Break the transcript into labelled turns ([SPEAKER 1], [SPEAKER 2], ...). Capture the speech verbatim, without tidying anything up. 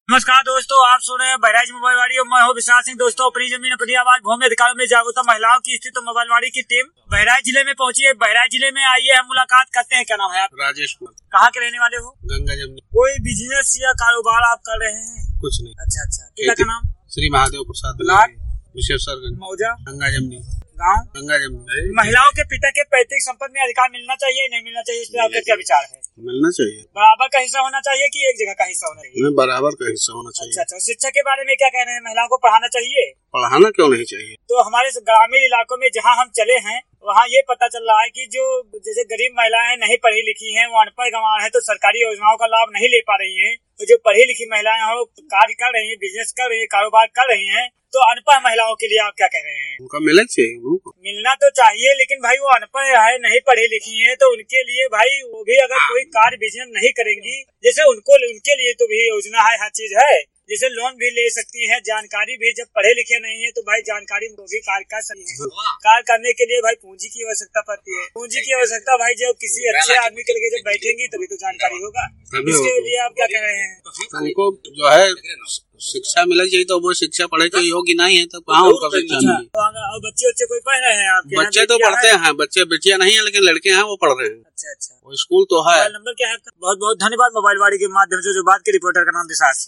[SPEAKER 1] नमस्कार दोस्तों, आप सुन रहे हैं बहराइच मोबाइल वाड़ी और मैं हूं विशाल सिंह। दोस्तों, अपनी जमीन अपनी आवाज भूमि अधिकारों में जागरूकता महिलाओं की स्थिति मोबाइल वाड़ी की टीम बहराइच जिले में पहुंची है। बहराइच जिले में आइए, हम मुलाकात करते हैं। क्या नाम है आप?
[SPEAKER 2] राजेश कुमार।
[SPEAKER 1] कहाँ के रहने वाले हो?
[SPEAKER 2] गंगा जमुनी।
[SPEAKER 1] कोई बिजनेस या कारोबार आप कर रहे हैं?
[SPEAKER 2] कुछ नहीं।
[SPEAKER 1] अच्छा अच्छा। किला का नाम?
[SPEAKER 2] श्री महादेव प्रसाद विशेषरगंज।
[SPEAKER 1] मौजा
[SPEAKER 2] गंगा जमुनी
[SPEAKER 1] गाँव
[SPEAKER 2] गंगा जमुनी।
[SPEAKER 1] महिलाओं के पिता के पैतृक संपत्ति में अधिकार मिलना चाहिए, नहीं मिलना चाहिए, इस पर आपका क्या विचार है?
[SPEAKER 2] मिलना चाहिए।
[SPEAKER 1] बराबर का हिस्सा होना चाहिए कि एक जगह का हिस्सा होना चाहिए?
[SPEAKER 2] बराबर का हिस्सा होना चाहिए।
[SPEAKER 1] अच्छा अच्छा। शिक्षा के बारे में क्या कह रहे हैं? महिलाओं को पढ़ाना चाहिए?
[SPEAKER 2] पढ़ाना क्यों नहीं चाहिए?
[SPEAKER 1] तो हमारे ग्रामीण इलाकों में जहाँ हम चले हैं वहाँ ये पता चल रहा है कि जो जैसे गरीब महिलाएं नहीं पढ़ी लिखी हैं, वो अनपढ़ गंवार है, तो सरकारी योजनाओं का लाभ नहीं ले पा रही हैं। तो जो पढ़ी लिखी महिलाएं हो कार्य कर रही हैं, बिजनेस कर रही है, कारोबार कर रही हैं, तो अनपढ़ महिलाओं के लिए आप क्या कह रहे हैं?
[SPEAKER 2] उनका मिलना चाहिए। उनको
[SPEAKER 1] मिलना तो चाहिए, लेकिन भाई वो अनपढ़ है, नहीं पढ़ी लिखी है, तो उनके लिए भाई वो भी अगर कोई कार्य बिजनेस नहीं करेंगी, जैसे उनको उनके लिए तो भी योजना है, हर चीज है, जैसे लोन भी ले सकती है, जानकारी भी। जब पढ़े लिखे नहीं है तो भाई जानकारी भी कार्य कर सकती है। कार्य करने के लिए भाई पूंजी की आवश्यकता पड़ती है। पूंजी की आवश्यकता भाई जब किसी अच्छे आदमी के लगे जब बैठेंगी तभी तो जानकारी होगा। इसके लिए आप क्या कह रहे हैं?
[SPEAKER 2] उनको जो है शिक्षा मिलनी चाहिए, तो वो शिक्षा पढ़े के योग्य नहीं है तो कहाँ उनका शिक्षा मिलेगी?
[SPEAKER 1] और बच्चे बच्चे कोई पढ़ रहे हैं आपके?
[SPEAKER 2] बच्चे तो पढ़ते हैं, बच्चे बेटियां नहीं है, लेकिन लड़के हैं वो पढ़ रहे हैं।
[SPEAKER 1] अच्छा अच्छा।
[SPEAKER 2] वो स्कूल तो है।
[SPEAKER 1] नंबर क्या है? बहुत बहुत धन्यवाद। मोबाइल वाड़ी के माध्यम से जो बात की, रिपोर्टर का नाम विशाल सिंह।